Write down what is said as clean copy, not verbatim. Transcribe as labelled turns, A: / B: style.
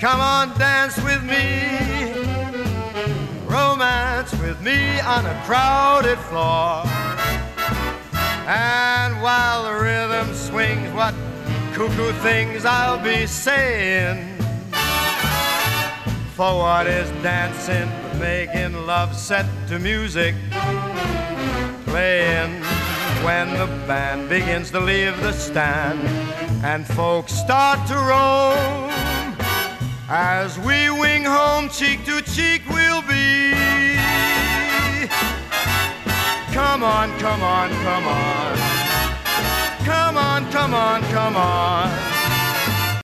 A: Come on, dance with me, romance with me on a crowded floor. And while the rhythm swings, what cuckoo things I'll be saying. For what is dancing but making love set to music, playing when the band begins to leave the stand and folks start to roam. As we wing home, cheek to cheek we'll be. Come on, come on, come on. Come on, come on, come on.